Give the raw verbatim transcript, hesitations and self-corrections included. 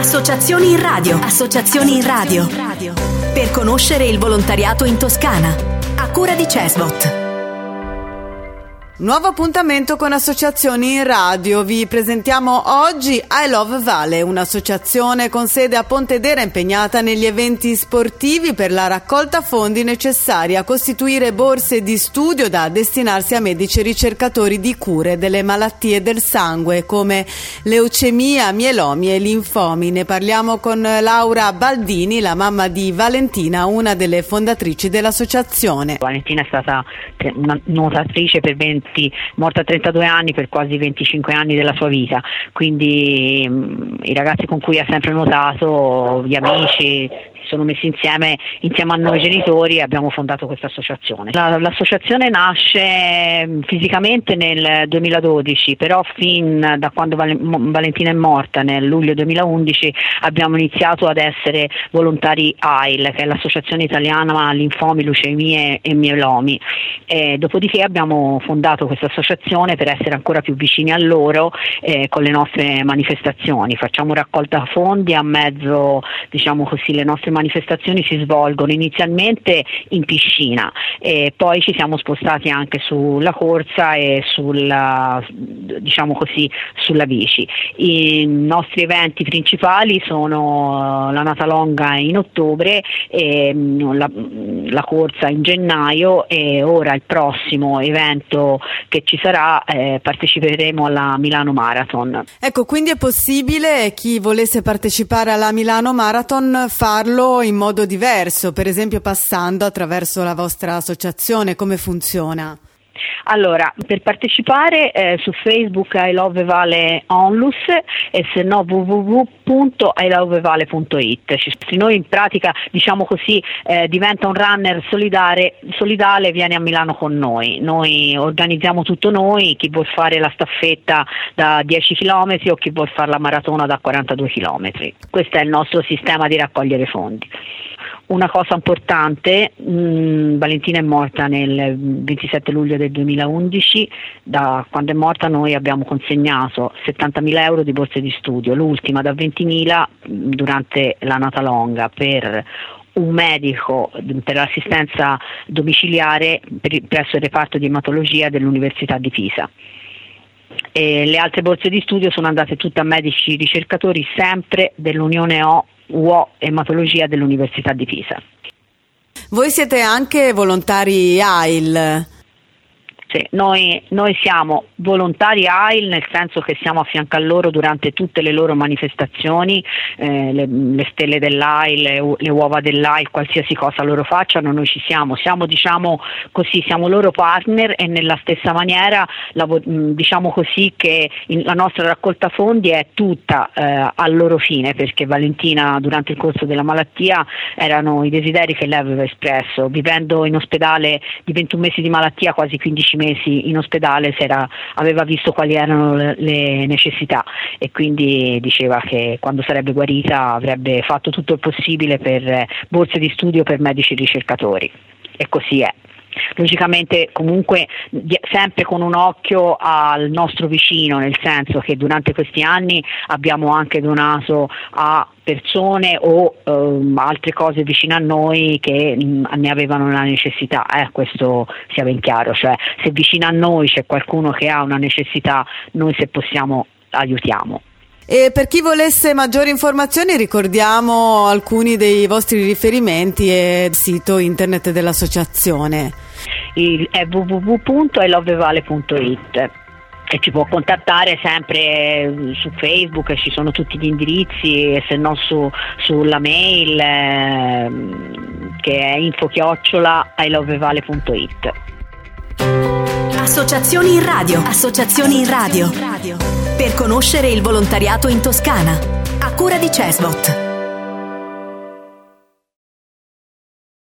Associazioni in radio. Associazioni in radio. Per conoscere il volontariato in Toscana. A cura di Cesbot. Nuovo appuntamento con Associazioni in radio. Vi presentiamo oggi I Love Vale, un'associazione con sede a Pontedera impegnata negli eventi sportivi per la raccolta fondi necessari a costituire borse di studio da destinarsi a medici e ricercatori di cure delle malattie del sangue come leucemia, mielomi e linfomi. Ne parliamo con Laura Baldini, la mamma di Valentina, una delle fondatrici dell'associazione. Valentina è stata una nuotatrice per venti, morta a trentadue anni, per quasi venticinque anni della sua vita, quindi mh, i ragazzi con cui ha sempre nuotato, gli amici, si sono messi insieme insieme a noi genitori e abbiamo fondato questa associazione. La, l'associazione nasce fisicamente nel duemiladodici, però fin da quando Val- Valentina è morta nel luglio duemilaundici abbiamo iniziato ad essere volontari A I L, che è l'associazione italiana linfomi, leucemie e mielomi. E dopodiché abbiamo fondato questa associazione per essere ancora più vicini a loro eh, con le nostre manifestazioni. Facciamo raccolta fondi a mezzo, diciamo così, le nostre manifestazioni si svolgono inizialmente in piscina e poi ci siamo spostati anche sulla corsa e sulla, diciamo così, sulla bici. I nostri eventi principali sono la Natalonga in ottobre, e la, la corsa in gennaio, e ora il prossimo evento che ci sarà eh, parteciperemo alla Milano Marathon. Ecco, quindi è possibile, chi volesse partecipare alla Milano Marathon, farlo in modo diverso, per esempio passando attraverso la vostra associazione. Come funziona? Allora, per partecipare eh, su Facebook I Love Vale Onlus e se no w w w punto i love vale punto it. Noi in pratica, diciamo così, eh, diventa un runner solidale, solidale, viene a Milano con noi. Noi organizziamo tutto noi, chi vuol fare la staffetta da dieci chilometri o chi vuol fare la maratona da quarantadue chilometri. Questo è il nostro sistema di raccogliere fondi. Una cosa importante, mh, Valentina è morta nel ventisette luglio del duemilaundici, da quando è morta noi abbiamo consegnato settantamila euro di borse di studio, l'ultima da ventimila durante la Natalonga per un medico per l'assistenza domiciliare per, presso il reparto di ematologia dell'Università di Pisa. E le altre borse di studio sono andate tutte a medici ricercatori sempre dell'Unione O U O Ematologia dell'Università di Pisa. Voi siete anche volontari A I L? Sì, noi, noi siamo volontari A I L, nel senso che siamo a fianco a loro durante tutte le loro manifestazioni, eh, le, le stelle dell'A I L, le, le uova dell'A I L, qualsiasi cosa loro facciano, noi ci siamo. Siamo, diciamo così, siamo loro partner e nella stessa maniera, la, diciamo così, che in, la nostra raccolta fondi è tutta eh, al loro fine, perché Valentina durante il corso della malattia erano i desideri che lei aveva espresso, vivendo in ospedale di ventuno mesi di malattia, quasi quindici mesi in ospedale, si era, aveva visto quali erano le, le necessità e quindi diceva che quando sarebbe guarita avrebbe fatto tutto il possibile per borse di studio per medici ricercatori, e così è. Logicamente comunque sempre con un occhio al nostro vicino, nel senso che durante questi anni abbiamo anche donato a persone o um, altre cose vicine a noi che mh, ne avevano una necessità, eh, questo sia ben chiaro, cioè se vicino a noi c'è qualcuno che ha una necessità, noi se possiamo aiutiamo. E per chi volesse maggiori informazioni ricordiamo alcuni dei vostri riferimenti e il sito internet dell'associazione. Il, è w w w punto i love vale punto it e ci può contattare sempre su Facebook, ci sono tutti gli indirizzi, e se no su, sulla mail eh, che è info chiocciola i love vale punto it. Associazioni in radio. Associazioni in radio. Per conoscere il volontariato in Toscana. A cura di Cesbot.